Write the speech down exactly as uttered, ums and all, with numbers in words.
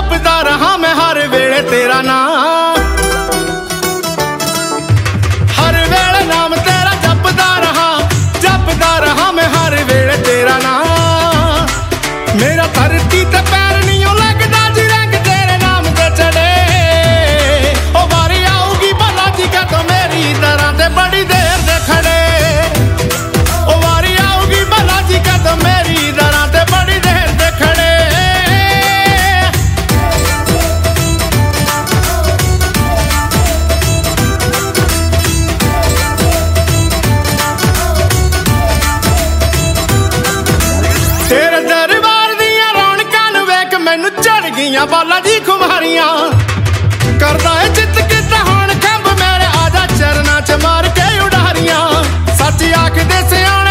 जपदा रहा मैं हर वेले तेरा नाम, हर वेले नाम तेरा जपदा रहा, जपदा रहा मैं हर वेले तेरा नाम। मेरा धरती ते पैर नहीं लगदा जी रंग तेरे नाम ते चढ़े। ओ वारी आऊगी भला जी कदों मेरी दरां ते बड़ी देर दे खड़े। ओ वारी आऊगी भला जी कदों मेरी दरां ते बड़ी देर दे खड़े। तेरे दरबार दियां रौनकां नूं वेख मैनूं चढ़ गईयां बाला जी खुमारियां। करदा है चित किता हुण खंभ मेरे आजा चरनां च मार के उडारियां। सच आखदे सियाणे